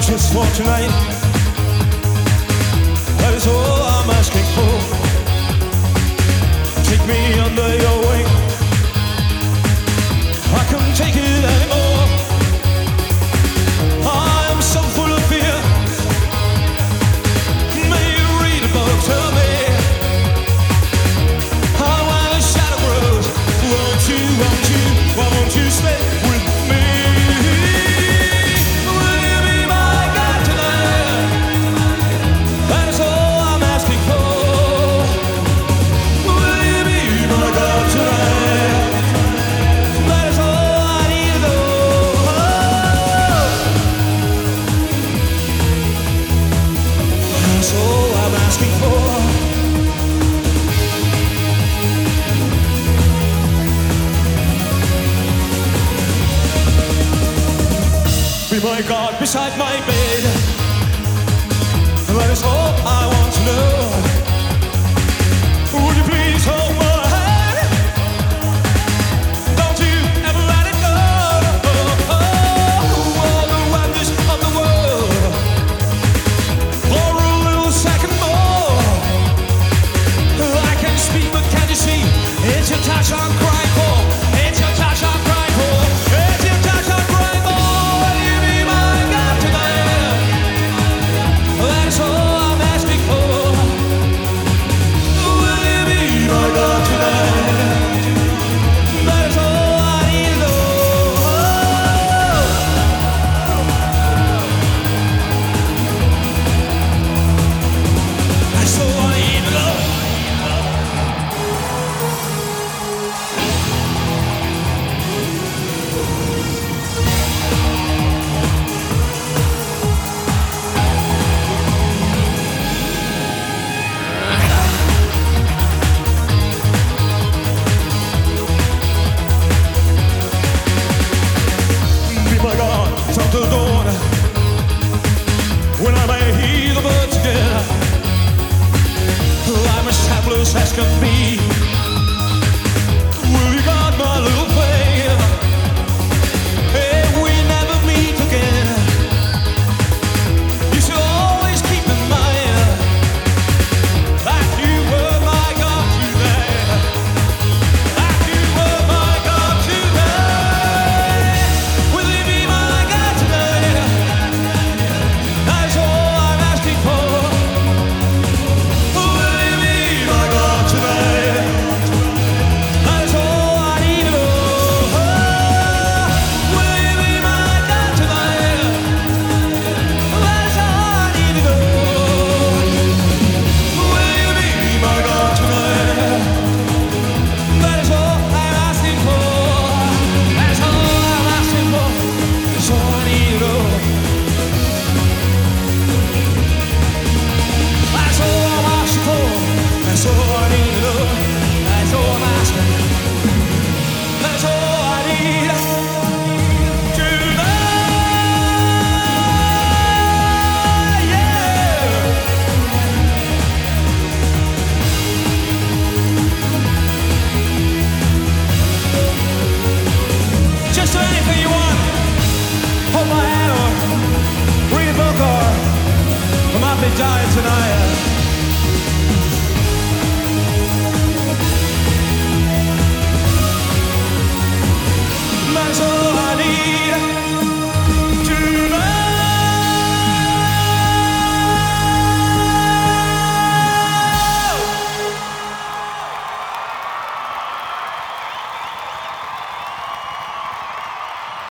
just for tonight. That is all I'm asking for. Take me under your wing. I can't take it anymore. I am so full of fear. May you read a book, tell me how when the shadow grows. Why won't you stay with me? Will you be my God tonight? That is all I'm asking for. Will you be my God tonight? That is all I need to know. That's all I'm asking for. Be my God beside my bed. That is all I want to know. Would you please hold my hand? Don't you ever let it go. All the wonders of the world for a little second more. I can speak, but can you see? It's your touch I'm crying for. It's your touch I'm crying for. It's your touch I'm crying for. That's all I'm asking for. Will you be my God tonight? That is all I need to know. That's all I need to know. My God, from the dawn, when I may hear the birds again, I'm as helpless as can be. Will you guard my little flame? If we never meet again, you should always keep in mind that you were my God today. That you were my God today. Will you be my God today? That's all I'm asking for. Will you be my God today? That's all I need to know. Will you be my God tonight? That's all I need to know. Will you be my God tonight? That is all I'm asking for. That's all I'm asking for. That's all I need to know. That's all I'm asking for. That's all I need to know. That's all I'm asking. That's all I need to know. Yeah. Just do anything you want. Hold my hand or read a book or I might be dying tonight.